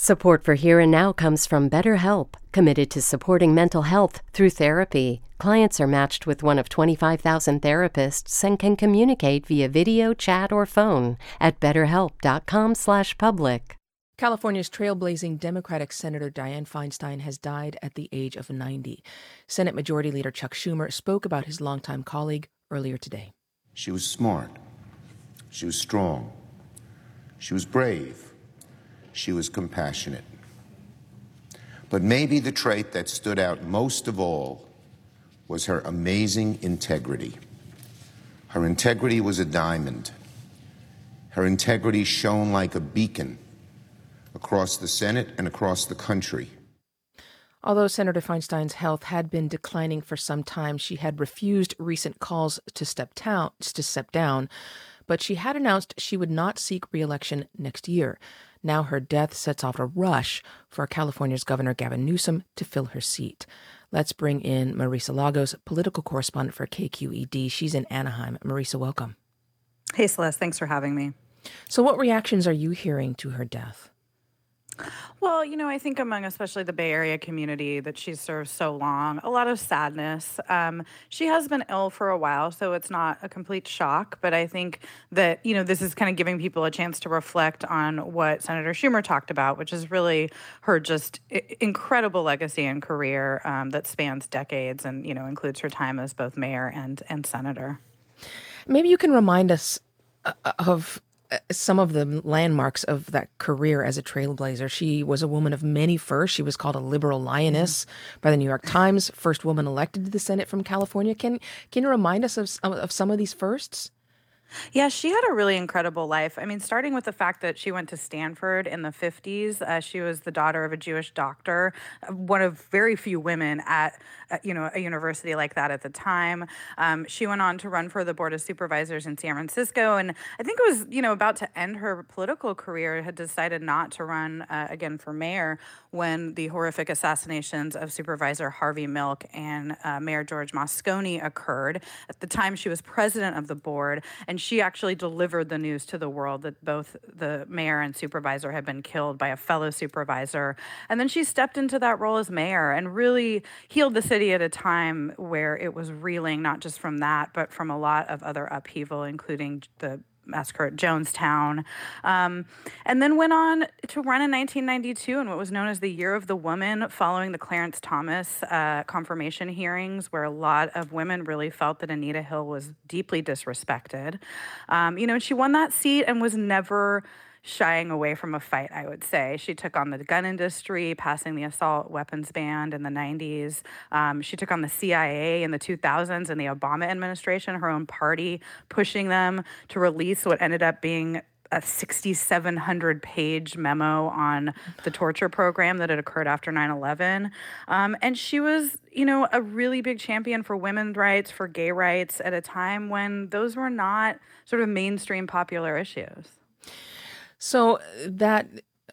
Support for Here and Now comes from BetterHelp, committed to supporting mental health through therapy. Clients are matched with one of 25,000 therapists and can communicate via video, chat, or phone at betterhelp.com/public. California's trailblazing Democratic Senator Dianne Feinstein has died at the age of 90. Senate Majority Leader Chuck Schumer spoke about his longtime colleague earlier today. She was smart. She was strong. She was brave. She was compassionate. But maybe the trait that stood out most of all was her amazing integrity. Her integrity was a diamond. Her integrity shone like a beacon across the Senate and across the country. Although Senator Feinstein's health had been declining for some time, she had refused recent calls to step down, but she had announced she would not seek re-election next year. Now her death sets off a rush for California's Governor Gavin Newsom to fill her seat. Let's bring in Marisa Lagos, political correspondent for KQED. She's in Anaheim. Marisa, welcome. Hey, Celeste. Thanks for having me. So what reactions are you hearing to her death? Well, I think among especially the Bay Area community that she's served so long, a lot of sadness. She has been ill for a while, so it's not a complete shock. But I think that, this is kind of giving people a chance to reflect on what Senator Schumer talked about, which is really her just incredible legacy and career that spans decades and, includes her time as both mayor and senator. Maybe you can remind us of some of the landmarks of that career as a trailblazer. She was a woman of many firsts. She was called a liberal lioness by the New York Times, first woman elected to the Senate from California. Can you remind us of some of these firsts? Yeah, she had a really incredible life. I mean, starting with the fact that she went to Stanford in the 50s. She was the daughter of a Jewish doctor, one of very few women at a university like that at the time. She went on to run for the Board of Supervisors in San Francisco, and I think it was about to end her political career, had decided not to run again for mayor when the horrific assassinations of Supervisor Harvey Milk and Mayor George Moscone occurred. At the time, she was president of the board, and she actually delivered the news to the world that both the mayor and supervisor had been killed by a fellow supervisor. And then she stepped into that role as mayor and really healed the city at a time where it was reeling, not just from that, but from a lot of other upheaval, including the massacre at Jonestown, and then went on to run in 1992 in what was known as the Year of the Woman, following the Clarence Thomas confirmation hearings, where a lot of women really felt that Anita Hill was deeply disrespected. And she won that seat and was never shying away from a fight, I would say. She took on the gun industry, passing the assault weapons ban in the 90s. She took on the CIA in the 2000s and the Obama administration, her own party, pushing them to release what ended up being a 6,700-page memo on the torture program that had occurred after 9/11. And she was, a really big champion for women's rights, for gay rights at a time when those were not sort of mainstream popular issues. So that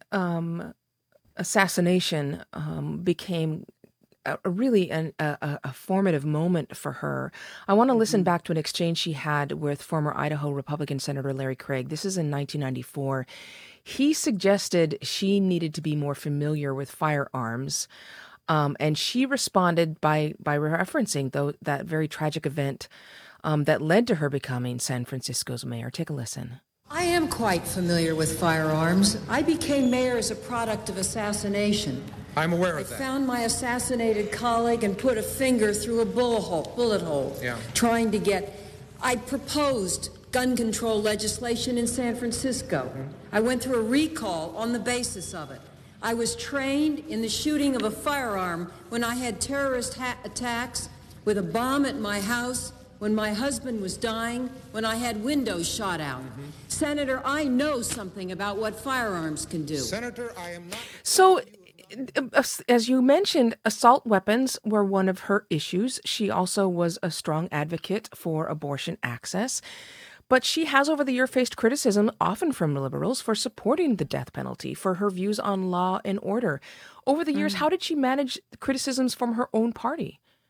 assassination became really a formative moment for her. I want to listen back to an exchange she had with former Idaho Republican Senator Larry Craig. This is in 1994. He suggested she needed to be more familiar with firearms, and she responded by referencing that very tragic event that led to her becoming San Francisco's mayor. Take a listen. I am quite familiar with firearms. I became mayor as a product of assassination. I'm aware of that. I found my assassinated colleague and put a finger through a bullet hole, trying to I proposed gun control legislation in San Francisco. I went through a recall on the basis of it. I was trained in the shooting of a firearm when I had terrorist attacks with a bomb at my house, when my husband was dying, when I had windows shot out. Senator, I know something about what firearms can do. Senator, I am not... So, as you mentioned, assault weapons were one of her issues. She also was a strong advocate for abortion access. But she has over the year faced criticism, often from liberals, for supporting the death penalty, for her views on law and order. Over the years, how did she manage criticisms from her own party?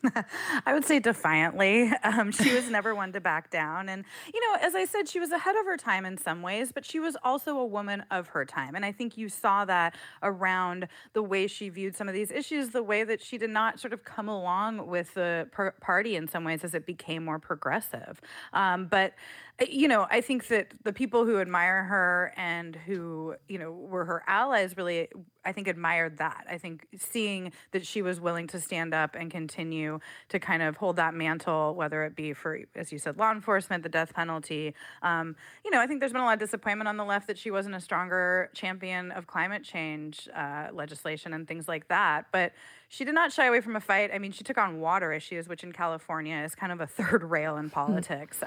I would say defiantly. She was never one to back down. And, as I said, she was ahead of her time in some ways, but she was also a woman of her time. And I think you saw that around the way she viewed some of these issues, the way that she did not sort of come along with the party in some ways as it became more progressive. But I think that the people who admire her and who, were her allies really, I think, admired that. I think seeing that she was willing to stand up and continue to kind of hold that mantle, whether it be for, as you said, law enforcement, the death penalty. I think there's been a lot of disappointment on the left that she wasn't a stronger champion of climate change legislation and things like that. But she did not shy away from a fight. I mean, she took on water issues, which in California is kind of a third rail in politics.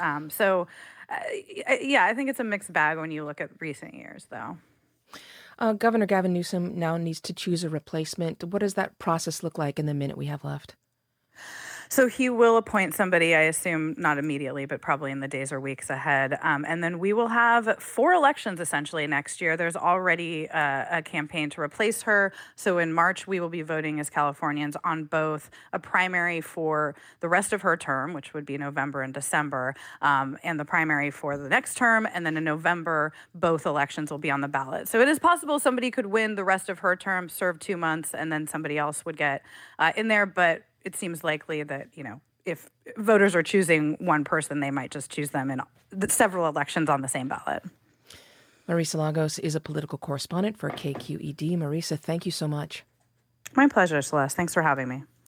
I think it's a mixed bag when you look at recent years, though. Governor Gavin Newsom now needs to choose a replacement. What does that process look like in the minute we have left? So he will appoint somebody, I assume, not immediately, but probably in the days or weeks ahead. And then we will have 4 elections essentially next year. There's already a campaign to replace her. So in March, we will be voting as Californians on both a primary for the rest of her term, which would be November and December, and the primary for the next term. And then in November, both elections will be on the ballot. So it is possible somebody could win the rest of her term, serve 2 months, and then somebody else would get in there. But it seems likely that, if voters are choosing one person, they might just choose them in several elections on the same ballot. Marisa Lagos is a political correspondent for KQED. Marisa, thank you so much. My pleasure, Celeste. Thanks for having me.